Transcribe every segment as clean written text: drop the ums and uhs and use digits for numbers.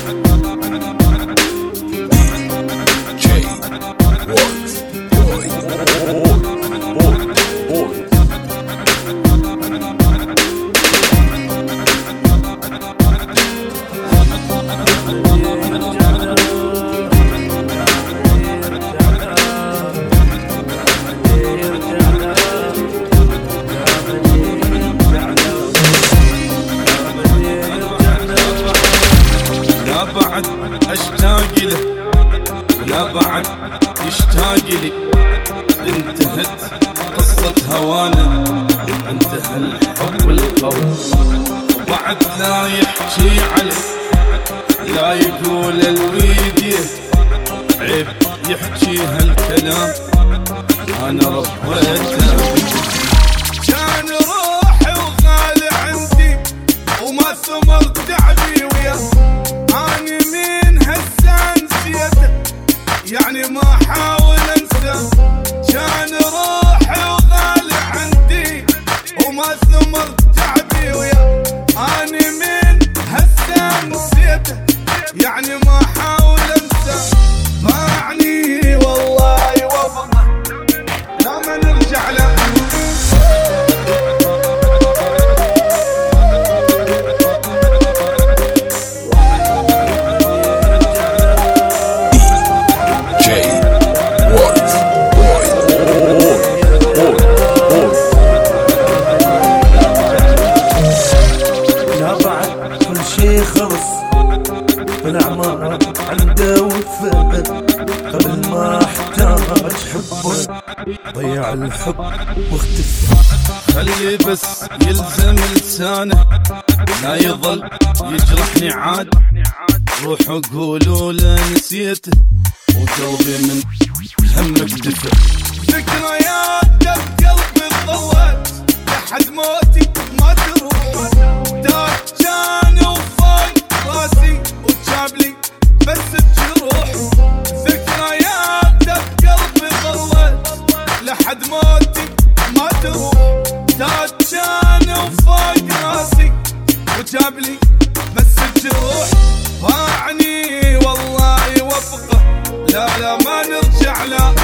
اشتاق له لا بعد يشتاق لي. انتهت قصة هوانا، انتهى الحب والقول، وبعد لا يحكي عليه، لا يقول الويديه، عيب يحكي هالكلام انا ربيته. كان روحي وغالي عندي وما ثمر تعبي وياه، اني من هسه نسيته يعني ما احاول انساه. كان روحي وغالي عندي وما ثمر تعبي وياه، اني من هسه نسيته يعني ما احاول انساه. باعني والله وفقه لما نرجع له. بالأعمار عنده وفاء، قبل ما احتاج حبه ضيع الحب واختفى. خلي بس يلزم لسانه، لا يظل يجرحني عاد. روحوا قولوا له نسيته وقلبي من همك دفى. ذكريات بقلبي ضوت لحد موتي ما تروح. داك كان وفوق راسي وجاب لي بس الجروح. ذكريات بقلبي ضوت لحد موتي ما تروح. داك كان وفوق راسي وجاب لي بس الجروح. باعني والله وفقه لا ما نرجع له.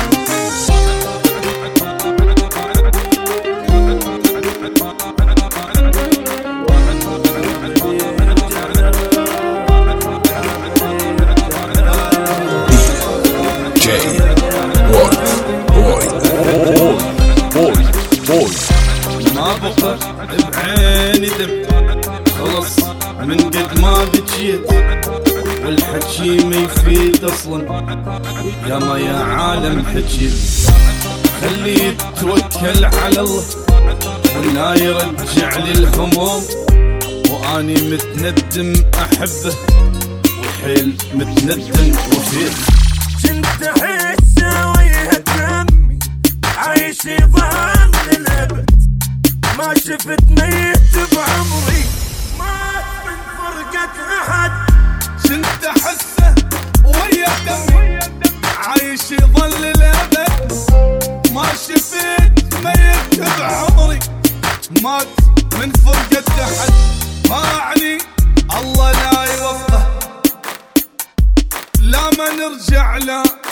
ما بقى بعيني دم، خلص من قد ما بجيت، والحكي ما يفيد اصلا ياما يا عالم حكيت. خليه يتوكل على الله ولا يرجع لي الهموم، واني متندم احبه وحيل متندم وفيه. كنت احس ويا دمي عايش ظن الابد، ما شفت ميت بعمري مات من فرقة احد. كنت احسه ويا دمي عايش يظل الابد، ما شفت ميت بعمري مات من فرقة احد. باعني الله لا يوفقه لا ما نرجع له.